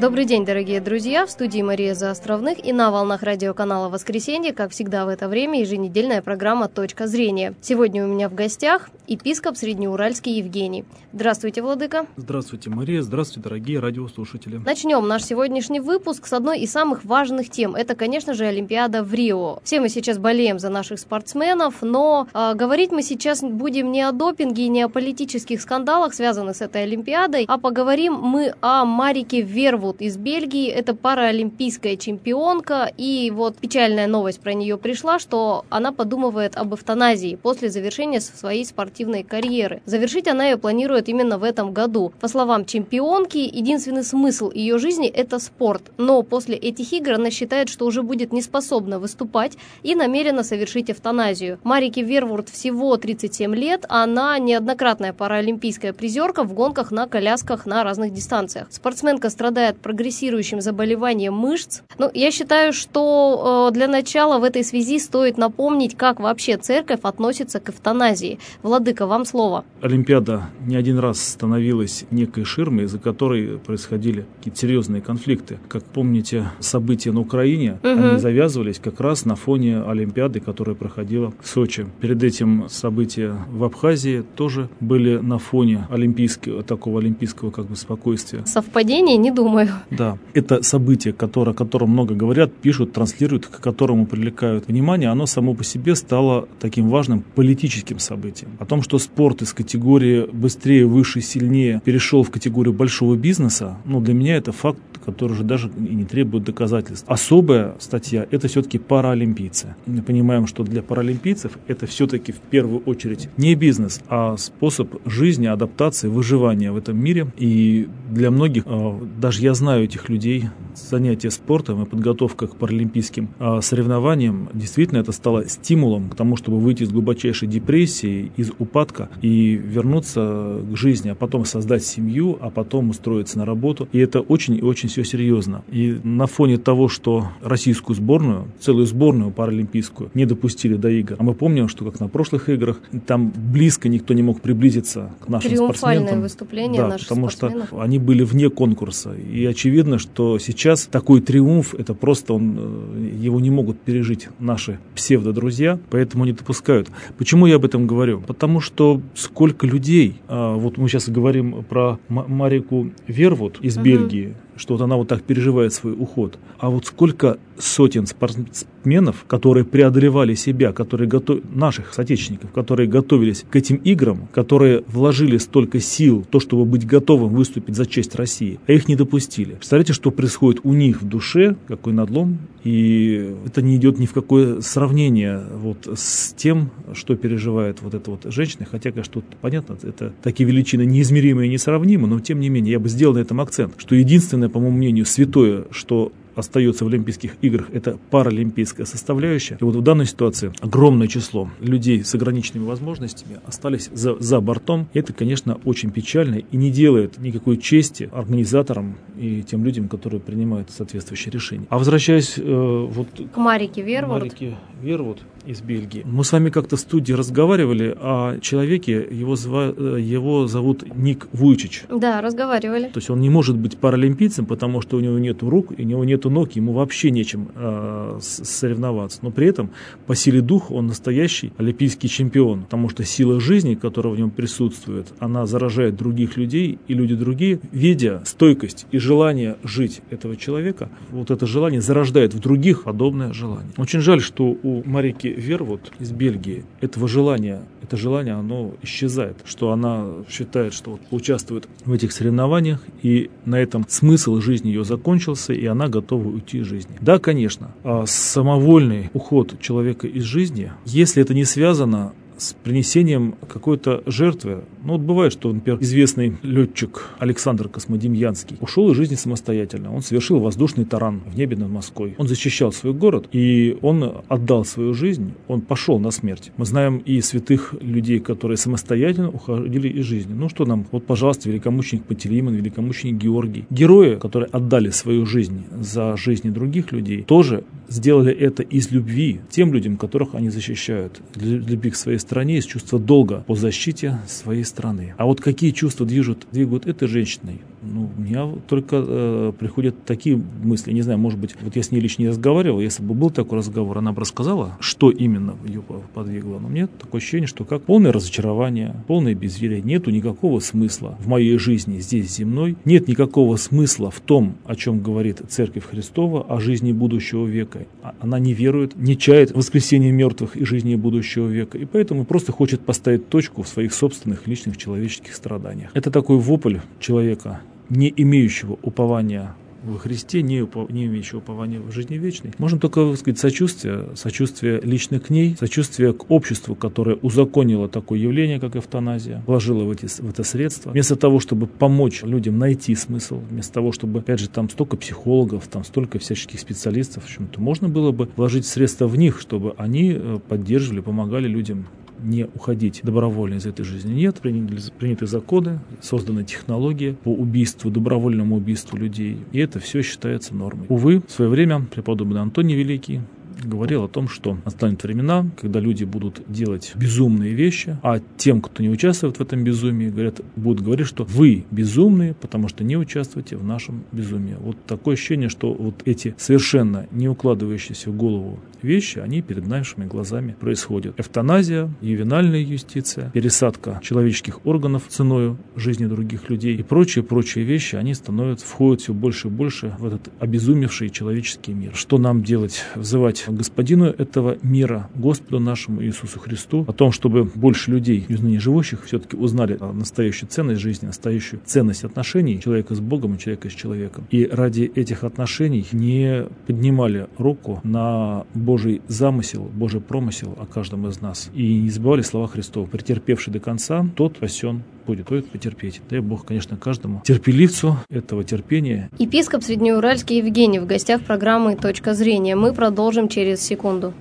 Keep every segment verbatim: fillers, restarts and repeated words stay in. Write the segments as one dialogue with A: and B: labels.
A: Добрый день, дорогие друзья, в студии Мария Заостровных и на волнах радиоканала «Воскресенье», как всегда в это время, еженедельная программа «Точка зрения». Сегодня у меня в гостях епископ Среднеуральский Евгений. Здравствуйте, владыка.
B: Здравствуйте, Мария. Здравствуйте, дорогие радиослушатели.
A: Начнем наш сегодняшний выпуск с одной из самых важных тем. Это, конечно же, Олимпиада в Рио. Все мы сейчас болеем за наших спортсменов, но э, говорить мы сейчас будем не о допинге и не о политических скандалах, связанных с этой Олимпиадой, а поговорим мы о Марике Вервуд из Бельгии. Это паралимпийская чемпионка, и вот печальная новость про нее пришла, что она подумывает об эвтаназии после завершения своей спортивной карьеры. Завершить она ее планирует именно в этом году. По словам чемпионки, единственный смысл ее жизни – это спорт, но после этих игр она считает, что уже будет неспособна выступать и намерена совершить эвтаназию. Марике Вервуд всего тридцать семь лет, она неоднократная паралимпийская призерка в гонках на колясках на разных дистанциях. Спортсменка страдает прогрессирующим заболеванием мышц. Ну, я считаю, что э, для начала в этой связи стоит напомнить, как вообще церковь относится к эвтаназии. Владыка, вам слово.
B: Олимпиада не один раз становилась некой ширмой, из-за которой происходили какие-то серьезные конфликты. Как помните, события на Украине, угу. они завязывались как раз на фоне Олимпиады, которая проходила в Сочи. Перед этим события в Абхазии тоже были на фоне олимпийского, такого олимпийского как бы спокойствия.
A: Совпадение? Не думаю.
B: Да, это событие, которое, о котором много говорят, пишут, транслируют, к которому привлекают внимание, оно само по себе стало таким важным политическим событием. О том, что спорт из категории быстрее, выше, сильнее перешел в категорию большого бизнеса, ну, для меня это факт, который уже даже и не требует доказательств. Особая статья – это все-таки паралимпийцы. Мы понимаем, что для паралимпийцев это все-таки в первую очередь не бизнес, а способ жизни, адаптации, выживания в этом мире. И для многих, даже я знаю этих людей, занятие спортом и подготовка к паралимпийским соревнованиям, действительно это стало стимулом к тому, чтобы выйти из глубочайшей депрессии, из упадка и вернуться к жизни, а потом создать семью, а потом устроиться на работу. И это очень и очень все серьезно. И на фоне того, что российскую сборную, целую сборную паралимпийскую не допустили до игр, а мы помним, что как на прошлых играх, там близко никто не мог приблизиться к нашим
A: Триумфальное
B: спортсменам.
A: Триумфальное выступление
B: да,
A: наших
B: потому
A: спортсменов.
B: Что они были вне конкурса. И очевидно, что сейчас такой триумф, это просто он, его не могут пережить наши псевдодрузья, поэтому не допускают. Почему я об этом говорю? Потому что сколько людей, вот мы сейчас говорим про Марику Вервуд из uh-huh. Бельгии, что вот она вот так переживает свой уход. А вот сколько сотен спортсменов, которые преодолевали себя, которые готов... наших соотечественников, которые готовились к этим играм, которые вложили столько сил в то, чтобы быть готовым выступить за честь России, а их не допустили. Представляете, что происходит у них в душе, какой надлом, и это не идет ни в какое сравнение вот с тем, что переживает вот эта вот женщина, хотя, конечно, тут понятно, это такие величины неизмеримые и несравнимые, но тем не менее, я бы сделал на этом акцент, что единственное, по моему мнению, святое, что остается в Олимпийских играх, это паралимпийская составляющая. И вот в данной ситуации огромное число людей с ограниченными возможностями остались за, за бортом. И это, конечно, очень печально и не делает никакой чести организаторам и тем людям, которые принимают соответствующие решения. А возвращаясь э, вот
A: к Марике Вервуд.
B: Марике Вервуд из Бельгии. Мы с вами как-то в студии разговаривали о человеке, его, зва, его зовут Ник Вуйчич.
A: Да, разговаривали.
B: То есть он не может быть паралимпийцем, потому что у него нет рук, и у него нет ног, ему вообще нечем э, соревноваться. Но при этом по силе духа он настоящий олимпийский чемпион, потому что сила жизни, которая в нем присутствует, она заражает других людей, и люди другие, видя стойкость и желание жить этого человека, вот это желание зарождает в других подобное желание. Очень жаль, что у Марики Вервуд из Бельгии этого желания, это желание, оно исчезает, что она считает, что вот поучаствует в этих соревнованиях, и на этом смысл жизни ее закончился, и она готова уйти из жизни. Да, конечно, самовольный уход человека из жизни, если это не связано с принесением какой-то жертвы. Ну вот бывает, что, например, известный летчик Александр Космодемьянский ушел из жизни самостоятельно. Он совершил воздушный таран в небе над Москвой. Он защищал свой город, и он отдал свою жизнь, он пошел на смерть. Мы знаем и святых людей, которые самостоятельно уходили из жизни. Ну что нам? Вот, пожалуйста, великомученик Пантелеймон, великомученик Георгий. Герои, которые отдали свою жизнь за жизни других людей, тоже сделали это из любви тем людям, которых они защищают, для любви к своей стране, из чувства долга по защите своей страны. А вот какие чувства движут, двигают этой женщиной, Ну, у меня только э, приходят такие мысли. Не знаю, может быть, вот я с ней лично не разговаривал, если бы был такой разговор, она бы рассказала, что именно ее подвигло. Но мне такое ощущение, что как полное разочарование, полное безверие, нету никакого смысла в моей жизни здесь земной, нет никакого смысла в том, о чем говорит Церковь Христова, о жизни будущего века. Она не верует, не чает в воскресение мертвых и жизни будущего века, и поэтому просто хочет поставить точку в своих собственных личных человеческих страданиях. Это такой вопль человека, не имеющего упования во Христе, не, упо, не имеющего упования в жизни вечной. Можно только, так сказать, сочувствие, сочувствие лично к ней, сочувствие к обществу, которое узаконило такое явление, как эвтаназия, вложило в, эти, в это средство. Вместо того, чтобы помочь людям найти смысл, вместо того, чтобы, опять же, там столько психологов, там столько всяческих специалистов, в общем-то, можно было бы вложить средства в них, чтобы они поддерживали, помогали людям не уходить добровольно из этой жизни. Нет, приняты, приняты законы, созданы технологии по убийству, добровольному убийству людей. И это все считается нормой. Увы, в свое время преподобный Антоний Великий говорил о том, что настанут времена, когда люди будут делать безумные вещи, а тем, кто не участвует в этом безумии, говорят, будут говорить, что вы безумные, потому что не участвуете в нашем безумии. Вот такое ощущение, что вот эти совершенно не укладывающиеся в голову вещи, они перед нашими глазами происходят. Эвтаназия, ювенальная юстиция, пересадка человеческих органов ценою жизни других людей и прочие-прочие вещи, они становятся, входят все больше и больше в этот обезумевший человеческий мир. Что нам делать? Взывать Господину этого мира, Господу нашему Иисусу Христу, о том, чтобы больше людей, из ныне живущих, все-таки узнали настоящую ценность жизни, настоящую ценность отношений человека с Богом и человека с человеком. И ради этих отношений не поднимали руку на Божий замысел, Божий промысел о каждом из нас. И не забывали слова Христова: претерпевший до конца, тот спасен будет, стоит потерпеть. Дай Бог, конечно, каждому терпеливцу этого терпения.
A: Епископ Среднеуральский Евгений в гостях программы «Точка зрения». Мы продолжим через секунду.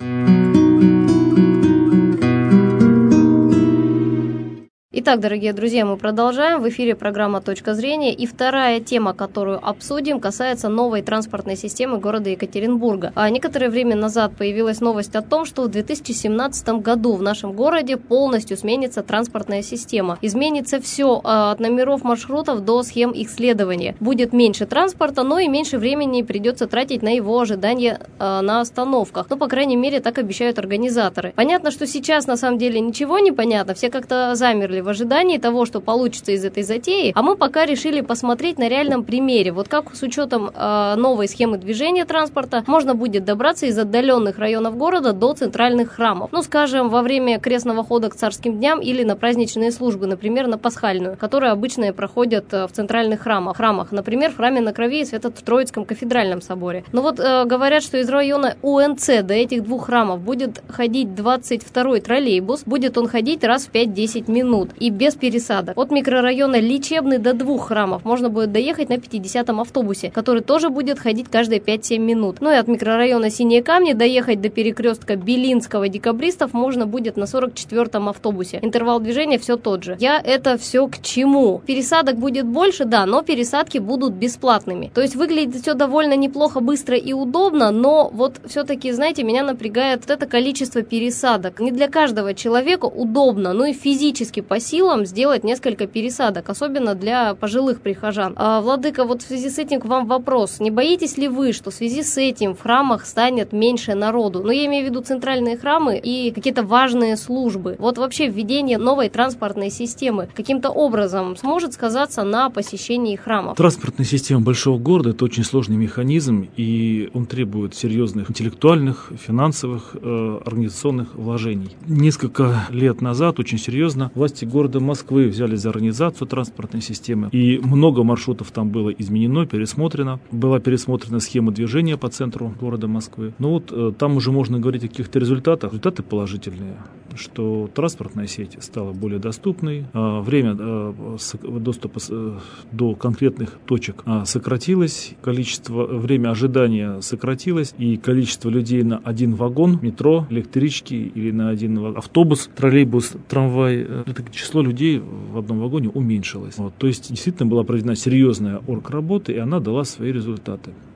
A: Итак, дорогие друзья, мы продолжаем. В эфире программа «Точка зрения». И вторая тема, которую обсудим, касается новой транспортной системы города Екатеринбурга. А некоторое время назад появилась новость о том, что в две тысячи семнадцатом году в нашем городе полностью сменится транспортная система. Изменится все от номеров маршрутов до схем их следования. Будет меньше транспорта, но и меньше времени придется тратить на его ожидание э, на остановках. Ну, по крайней мере, так обещают организаторы. Понятно, что сейчас на самом деле ничего не понятно. Все как-то замерли в ожидании того, что получится из этой затеи, а мы пока решили посмотреть на реальном примере. Вот как с учетом э, новой схемы движения транспорта можно будет добраться из отдаленных районов города до центральных храмов. Ну, скажем, во время крестного хода к царским дням или на праздничные службы, например, на пасхальную, которые обычно проходят в центральных храмах. храмах. Например, в храме на Крови и Свято-Троицком кафедральном соборе. Но вот э, говорят, что из района УНЦ до этих двух храмов будет ходить двадцать второй троллейбус. Будет он ходить раз в пять-десять минут. И без пересадок. От микрорайона Лечебный до двух храмов можно будет доехать на пятидесятом автобусе, который тоже будет ходить каждые пять-семь минут. Ну и от микрорайона Синие Камни доехать до перекрестка Белинского Декабристов можно будет на сорок четвёртом автобусе. Интервал движения все тот же. Я это все к чему? Пересадок будет больше, да, но пересадки будут бесплатными. То есть выглядит все довольно неплохо, быстро и удобно, но вот все-таки, знаете, меня напрягает вот это количество пересадок. Не для каждого человека удобно, но и физически по силам сделать несколько пересадок, особенно для пожилых прихожан. А, Владыка, вот в связи с этим к вам вопрос. Не боитесь ли вы, что в связи с этим в храмах станет меньше народу? Ну, я имею в виду центральные храмы и какие-то важные службы. Вот вообще введение новой транспортной системы каким-то образом сможет сказаться на посещении храмов?
B: Транспортная система большого города – это очень сложный механизм, и он требует серьезных интеллектуальных, финансовых, э, организационных вложений. Несколько лет назад очень серьезно власти города Москвы взяли за организацию транспортной системы, и много маршрутов там было изменено, пересмотрено. Была пересмотрена схема движения по центру города Москвы. Но вот э, там уже можно говорить о каких-то результатах. Результаты положительные, что транспортная сеть стала более доступной, э, время э, доступа э, до конкретных точек э, сократилось, количество, время ожидания сократилось, и количество людей на один вагон метро, электрички или на один автобус, троллейбус, трамвай, э, это число людей в одном вагоне уменьшилось. Вот. То есть действительно была проведена серьезная оргработа, и она дала свои результаты.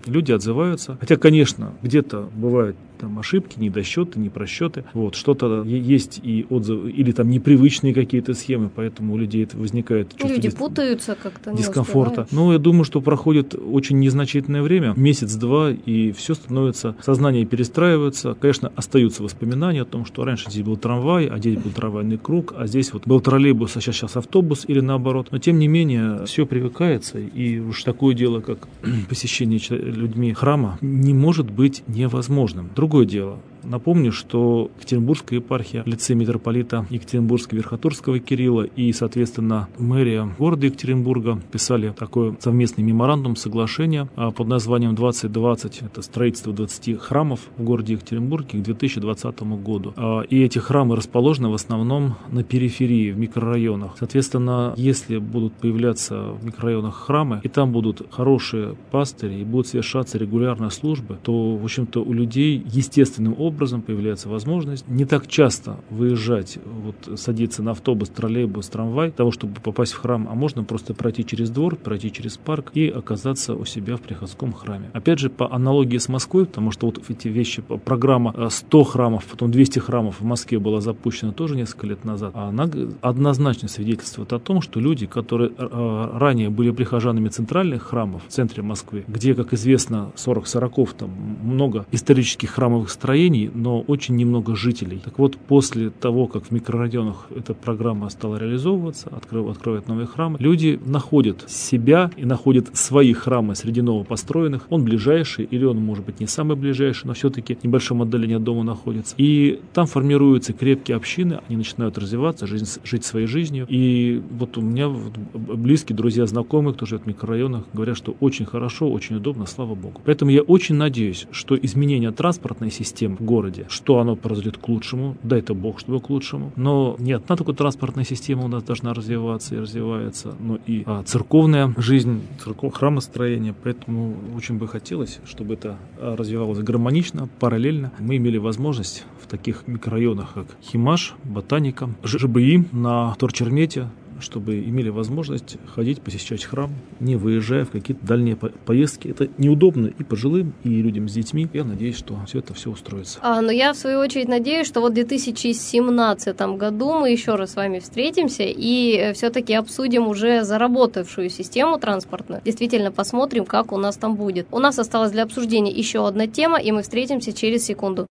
B: люди отзываются. Хотя, конечно, где-то бывают там ошибки, недосчеты, непросчеты. Вот, что-то есть и отзывы, или там непривычные какие-то схемы, поэтому у людей это возникает чувство
A: люди
B: дис...
A: путаются как-то,
B: дискомфорта. Но я думаю, что проходит очень незначительное время, месяц-два, и все становится, сознание перестраивается. Конечно, остаются воспоминания о том, что раньше здесь был трамвай, а здесь был трамвайный круг, а здесь вот был троллейбус, а сейчас, сейчас автобус, или наоборот. Но тем не менее, все привыкается, и уж такое дело, как посещение людьми храма, не может быть невозможным. Другое дело. Напомню, что Екатеринбургская епархия в лице митрополита Екатеринбургского Верхотурского Кирилла и, соответственно, мэрия города Екатеринбурга писали такой совместный меморандум, соглашение под названием двадцать двадцать. Это строительство двадцати храмов в городе Екатеринбурге к две тысячи двадцатому году. И эти храмы расположены в основном на периферии, в микрорайонах. Соответственно, если будут появляться в микрорайонах храмы, и там будут хорошие пастыри, и будут совершаться регулярные службы, то, в общем-то, у людей естественным образом образом появляется возможность не так часто выезжать, вот, садиться на автобус, троллейбус, трамвай, для того, чтобы попасть в храм, а можно просто пройти через двор, пройти через парк и оказаться у себя в приходском храме. Опять же, по аналогии с Москвой, потому что вот эти вещи, программа сто храмов, потом двести храмов в Москве была запущена тоже несколько лет назад, а она однозначно свидетельствует о том, что люди, которые ранее были прихожанами центральных храмов в центре Москвы, где, как известно, сорок сороков, там много исторических храмовых строений, но очень немного жителей. Так вот, после того, как в микрорайонах эта программа стала реализовываться, открыв, открывают новые храмы, люди находят себя и находят свои храмы среди новопостроенных. Он ближайший, или он, может быть, не самый ближайший, но все-таки в небольшом отдалении от дома находится. И там формируются крепкие общины, они начинают развиваться, жизнь, жить своей жизнью. И вот у меня близкие, друзья, знакомые, кто живет в микрорайонах, говорят, что очень хорошо, очень удобно, слава богу. Поэтому я очень надеюсь, что изменение транспортной системы в городе, что оно произойдет к лучшему, дай это Бог, чтобы к лучшему. Но не одна только транспортная система у нас должна развиваться и развивается, но и а, церковная жизнь, церков, храмостроение. Поэтому очень бы хотелось, чтобы это развивалось гармонично, параллельно. Мы имели возможность в таких микрорайонах, как Химаш, Ботаника, ЖБИ, на Торчермете, чтобы имели возможность ходить, посещать храм, не выезжая в какие-то дальние по- поездки. Это неудобно и пожилым, и людям с детьми. Я надеюсь, что все это все устроится.
A: А, но я, в свою очередь, надеюсь, что вот в две тысячи семнадцатом году мы еще раз с вами встретимся и все-таки обсудим уже заработавшую систему транспортную. Действительно посмотрим, как у нас там будет. У нас осталась для обсуждения еще одна тема, и мы встретимся через секунду.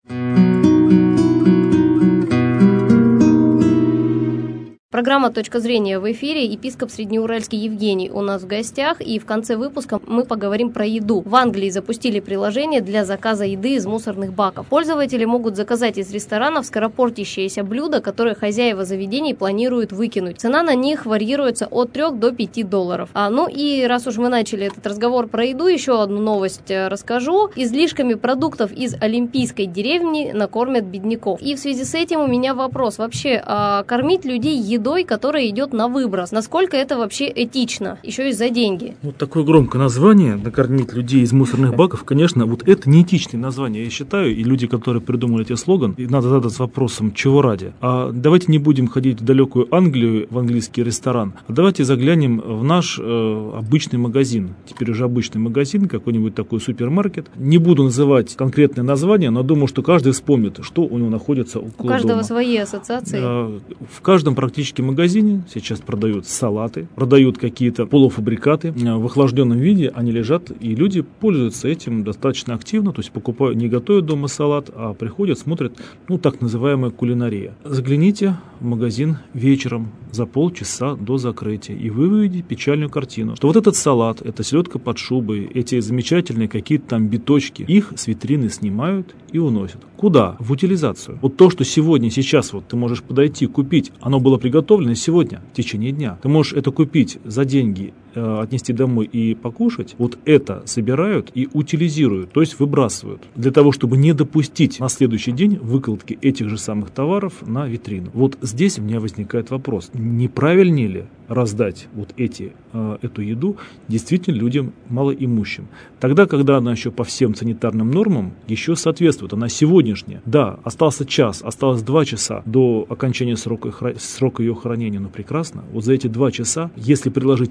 A: Программа «Точка зрения» в эфире. Епископ Среднеуральский Евгений у нас в гостях. И в конце выпуска мы поговорим про еду. В Англии запустили приложение для заказа еды из мусорных баков. Пользователи могут заказать из ресторанов скоропортящиеся блюда, которые хозяева заведений планируют выкинуть. Цена на них варьируется от трёх до пяти долларов. А, ну и раз уж мы начали этот разговор про еду, еще одну новость расскажу. Излишками продуктов из олимпийской деревни накормят бедняков. И в связи с этим у меня вопрос. Вообще, а кормить людей едой, едой, которая идет на выброс. Насколько это вообще этично? Еще и за деньги.
B: Вот такое громкое название, накормить людей из мусорных баков, конечно, вот это не этичное название, я считаю, и люди, которые придумали этот слоган, и надо задаться вопросом, чего ради. А давайте не будем ходить в далекую Англию, в английский ресторан, а давайте заглянем в наш э, обычный магазин, теперь уже обычный магазин, какой-нибудь такой супермаркет. Не буду называть конкретное название, но думаю, что каждый вспомнит, что у него находится около дома.
A: У каждого свои ассоциации.
B: Э, в каждом практически В магазине сейчас продают салаты, продают какие-то полуфабрикаты. В охлажденном виде они лежат, и люди пользуются этим достаточно активно, то есть покупают, не готовят дома салат, а приходят, смотрят, ну, так называемая кулинария. Загляните в магазин вечером за полчаса до закрытия, и вы увидите печальную картину, что вот этот салат, эта селедка под шубой, эти замечательные какие-то там биточки, их с витрины снимают и уносят. Куда? В утилизацию. Вот то, что сегодня, сейчас вот ты можешь подойти, купить, оно было приготовлено сегодня, в течение дня. Ты можешь это купить за деньги, э, отнести домой и покушать. Вот это собирают и утилизируют, то есть выбрасывают, для того, чтобы не допустить на следующий день выкладки этих же самых товаров на витрину. Вот здесь у меня возникает вопрос, не правильнее ли раздать вот эти, э, эту еду действительно людям малоимущим? Тогда, когда она еще по всем санитарным нормам еще соответствует, она сегодняшняя. Да, остался час, осталось два часа до окончания срока, срока ее хранения, но прекрасно. Вот за эти два часа, если приложить минимальные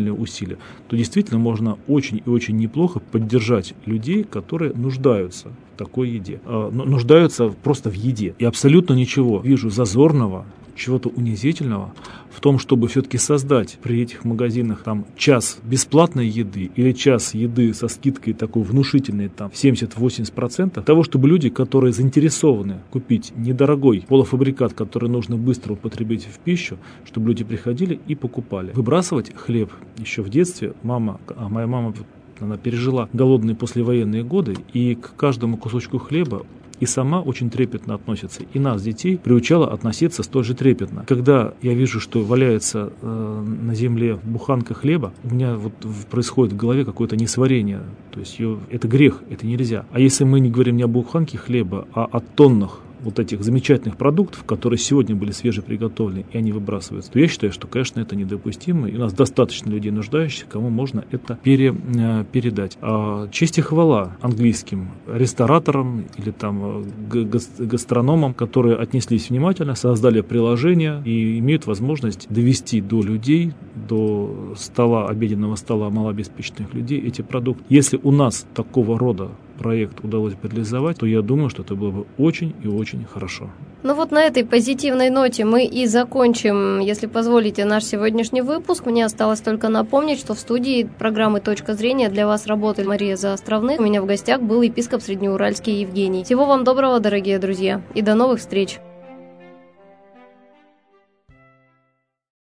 B: минимальные усилия, то действительно можно очень и очень неплохо поддержать людей, которые нуждаются в такой еде, нуждаются просто в еде. И абсолютно ничего вижу зазорного, чего-то унизительного в том, чтобы все-таки создать при этих магазинах там час бесплатной еды или час еды со скидкой такой внушительной там семьдесят-восемьдесят процентов того, чтобы люди, которые заинтересованы купить недорогой полуфабрикат, который нужно быстро употребить в пищу, чтобы люди приходили и покупали. Выбрасывать хлеб еще в детстве мама, а моя мама, она пережила голодные послевоенные годы, и к каждому кусочку хлеба и сама очень трепетно относится, и нас, детей, приучала относиться столь же трепетно. Когда я вижу, что валяется э, на земле буханка хлеба, у меня вот происходит в голове какое-то несварение, то есть ее, это грех, это нельзя. А если мы не говорим не о буханке хлеба, а о тоннах вот этих замечательных продуктов, которые сегодня были свежеприготовлены, и они выбрасываются, то я считаю, что, конечно, это недопустимо, и у нас достаточно людей нуждающихся, кому можно это пере, передать. А честь и хвала английским рестораторам или там гастрономам, которые отнеслись внимательно, создали приложение и имеют возможность довести до людей, до стола, обеденного стола малообеспеченных людей эти продукты. Если у нас такого рода проект удалось реализовать, то я думаю, что это было бы очень и очень хорошо.
A: Ну вот на этой позитивной ноте мы и закончим, если позволите, наш сегодняшний выпуск. Мне осталось только напомнить, что в студии программы «Точка зрения» для вас работает Мария Заостровных. У меня в гостях был епископ Среднеуральский Евгений. Всего вам доброго, дорогие друзья, и до новых встреч!